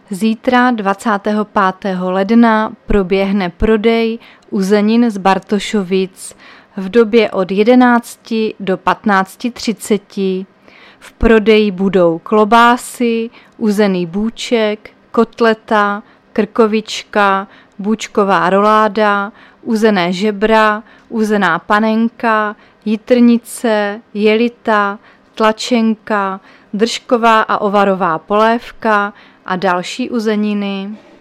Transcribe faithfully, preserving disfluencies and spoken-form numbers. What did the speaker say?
Zítra dvacátého pátého ledna proběhne prodej uzenin z Bartošovic v době od jedenácti do patnácti třiceti. V prodeji budou klobásy, uzený bůček, kotleta, krkovička, bůčková roláda, uzené žebra, uzená panenka, jitrnice, jelita, tlačenka, držková a ovarová polévka a další uzeniny.